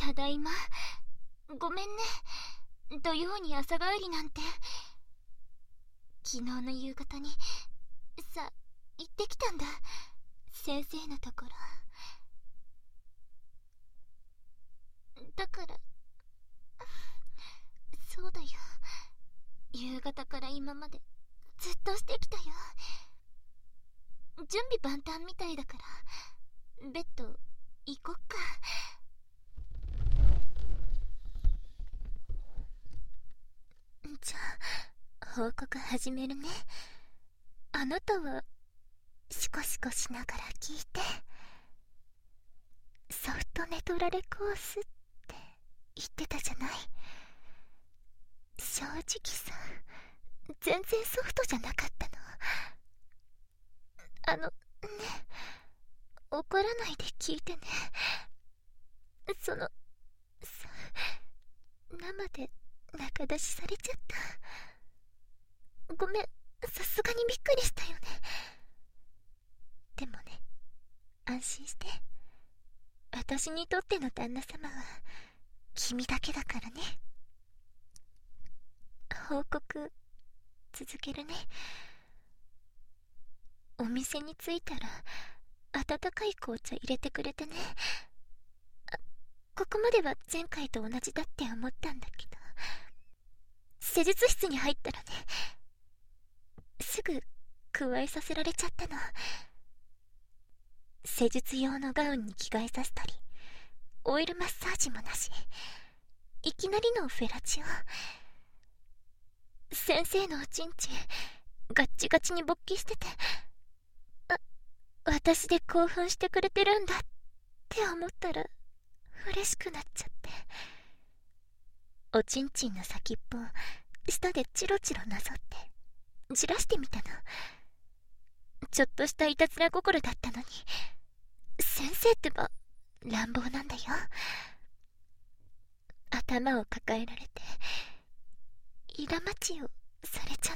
ただいま。ごめんね。土曜に朝帰りなんて。昨日の夕方に行ってきたんだ、先生のところ。だからそうだよ、夕方から今までずっとしてきたよ。準備万端みたいだからベッド行こっか。じゃあ報告始めるね。あなたはシコシコしながら聞いて。ソフトネトラレコースって言ってたじゃない。正直さ、全然ソフトじゃなかったの。怒らないで聞いてね。さ、生で仲出しされちゃった。ごめん、さすがにびっくりしたよね。でもね、安心して。私にとっての旦那様は君だけだからね。報告続けるね。お店に着いたら温かい紅茶入れてくれてね。ここまでは前回と同じだって思ったんだけど、施術室に入ったらね、すぐ加えさせられちゃったの。施術用のガウンに着替えさせたり、オイルマッサージもなし、いきなりのフェラチオ。先生のおちんちんガッチガチに勃起してて、私で興奮してくれてるんだって思ったら嬉しくなっちゃって、おちんちんの先っぽを舌でチロチロなぞってじらしてみたの。ちょっとしたいたずら心だったのに、先生ってば乱暴なんだよ。頭を抱えられてイラ待ちをされちゃった。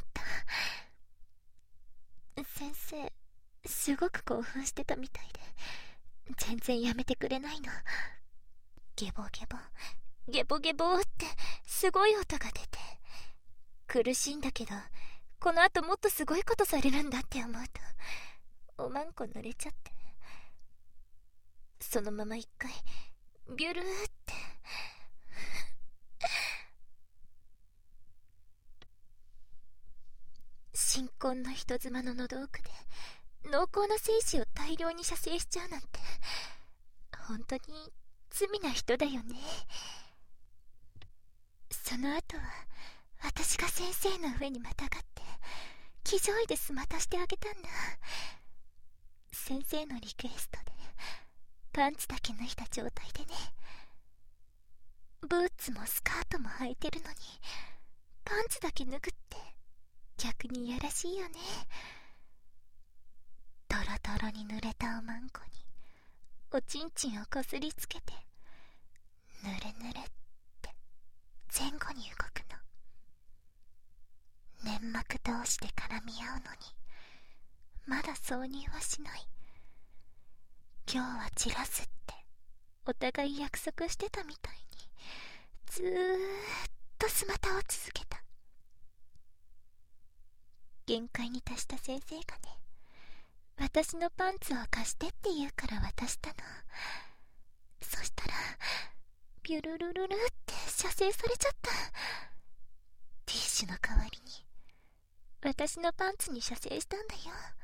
先生すごく興奮してたみたいで、全然やめてくれないの。ゲボゲボゲボゲボってすごい音が出て、苦しいんだけど、この後もっとすごいことされるんだって思うとおまんこ濡れちゃって、そのまま一回ビュルーって新婚の人妻の喉奥で濃厚な精子を大量に射精しちゃうなんて、本当に罪な人だよね。その後は私が先生の上にまたがって騎乗位でスマタしてあげたんだ。先生のリクエストでパンツだけ脱いだ状態でね。ブーツもスカートも履いてるのにパンツだけ脱ぐって逆にいやらしいよね。トロトロに濡れたおまんこにおちんちんをこすりつけて、ぬれぬれって前後に動くの。粘膜同士で絡み合うのにまだ挿入はしない。今日は散らすってお互い約束してたみたいにずーっとスマタを続けた。限界に達した先生がね、私のパンツを貸してって言うから渡したの。そしたらビュルルルルって射精されちゃった。ティッシュの代わりに私のパンツに射精したんだよ。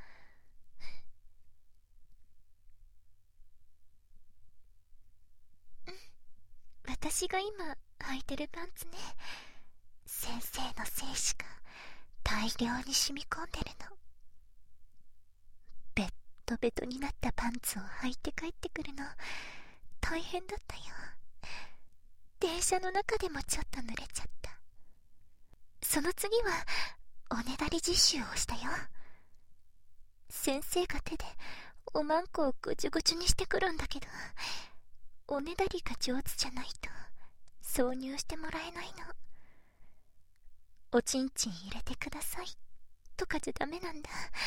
私が今履いてるパンツね、先生の精子が大量に染み込んでるの。ベッドベトになったパンツを履いて帰ってくるの大変だったよ。電車の中でもちょっと濡れちゃった。その次はおねだり実習をしたよ。先生が手でおまんこをぐちゅぐちゅにしてくるんだけど、おねだりが上手じゃないと挿入してもらえないの。おちんちん入れてくださいとかじゃダメなんだ。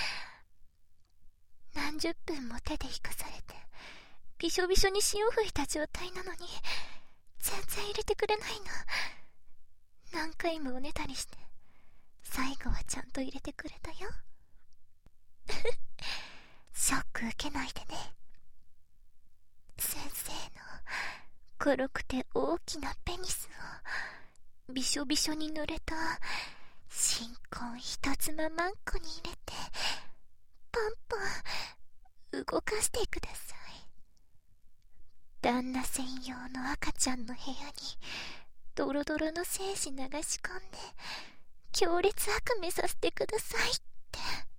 何十分も手で引かされてびしょびしょに潮吹いた状態なのに全然入れてくれないの。何回もおねだりして最後はちゃんと入れてくれたよ。ショック受けないでね。先生の黒くて大きなペニスをびしょびしょに濡れた新婚一つままんこに入れてポンポン動かしてください。旦那専用の赤ちゃんの部屋にドロドロの精子流し込んで強烈悪夢させてくださいって。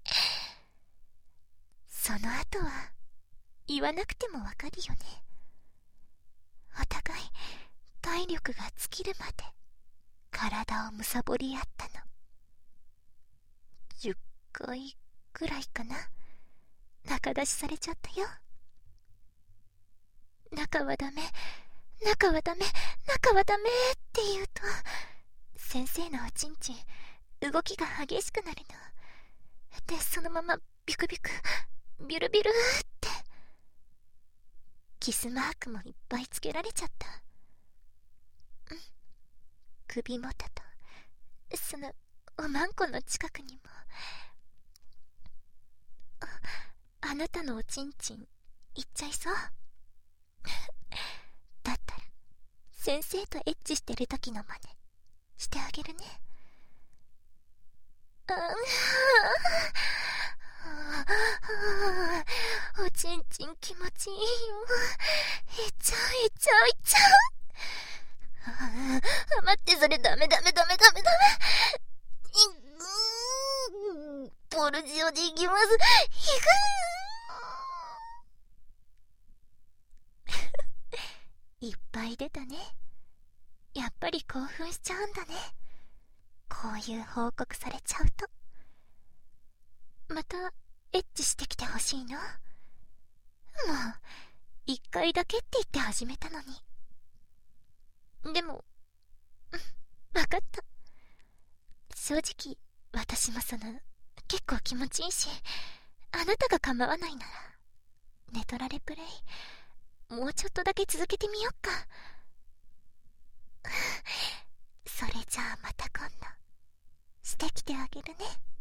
その後は言わなくてもわかるよね。お互い体力が尽きるまで体をむさぼり合ったの。10回くらいかな。仲出しされちゃったよ。中はダメ、中はダメ、中はダメって言うと先生のおちんちん動きが激しくなるので、そのままビクビクビュルビュルってキスマークもいっぱいつけられちゃった。首元とそのおまんこの近くにも。あなたのおちんちんいっちゃいそう。だったら先生とエッチしてる時の真似してあげるね。おちんちん気持ちいいよ。いっちゃういっちゃういっちゃう。待って、それダメダメダメダメダメ。ポルジオでいきます。いっぱい出たね。やっぱり興奮しちゃうんだね。こういう報告されちゃうと。またエッチしてきてほしいの？もう1回だけって言って始めたのに。でもわかった。正直私も結構気持ちいいし、あなたが構わないならネトラレプレイもうちょっとだけ続けてみよっか。それじゃあまた今度してきてあげるね。